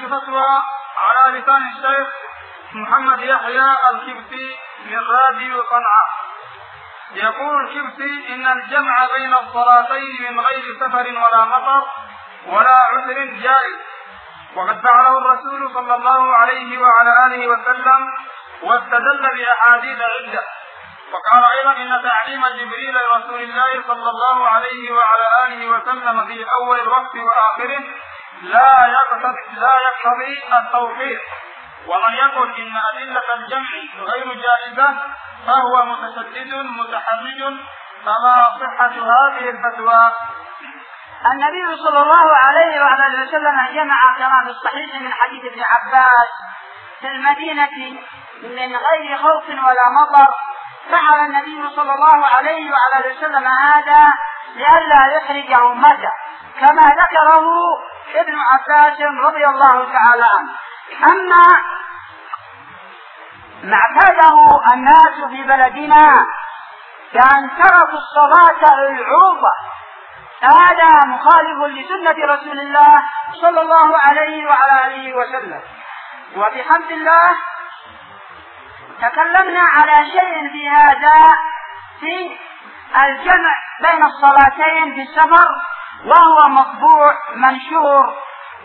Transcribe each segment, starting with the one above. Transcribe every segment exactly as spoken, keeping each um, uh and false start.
فتوى على لسان الشيخ محمد يحيى الكبتي من راديو صنعاء. يقول الكبتي إن الجمع بين الصلاتين من غير سفر ولا مطر ولا عذر جائز، وقد فعله الرسول صلى الله عليه وعلى آله وسلم واستدل بأحاديث عدة. وقال أيضا إن تعليم جبريل لرسول الله صلى الله عليه وعلى آله وسلم في أول الوقت وآخره لا يقتضي لا يقتضي التوفيق، ومن يقل إن أدلة الجمع غير جائزة فهو متشدد متحرج، فما صحة هذه الفتوى؟ النبي صلى الله عليه وعلى آله وسلم جمع كما في الصحيح من حديث ابن عباس في المدينة من غير خوف ولا مطر. فعل النبي صلى الله عليه وعلى آله وسلم هذا لئلا يحرج أمته كما ذكره ابن عباس رضي الله تعالى عنه. أما ما اعتاده الناس في بلدنا كأن تركوا الصلاة العروضة، هذا مخالف لسنة رسول الله صلى الله عليه وعلى آله وسلم. وبحمد الله تكلمنا على شيء في هذا في الجمع بين الصلاتين في السفر، وهو مطبوع منشور،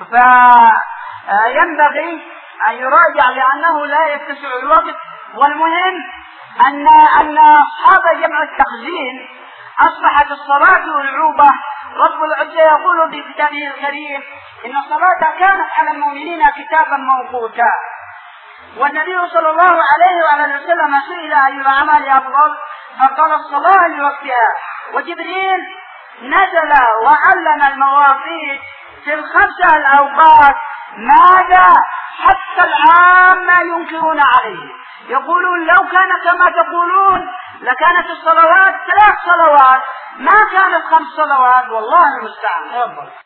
فينبغي أن يراجع لأنه لا يتسع الوقت. والمهم أن أن أصحاب جمع التخزين أصبحت الصلاة العوبة. رب العزة يقول في كتابه الكريم إن الصلاة كانت على المؤمنين كتابا موقوتا. والنبي صلى الله عليه وعلى وسلم سئل أي الأعمال أفضل فقال الصلاة لوقتها. وجبريل نزل وعلم المواقيت في الخمسة الأوقات، ماذا حتى العامة ينكرون عليه، يقولون لو كان كما تقولون لكانت الصلوات ثلاث صلوات ما كانت خمس صلوات، والله المستعان.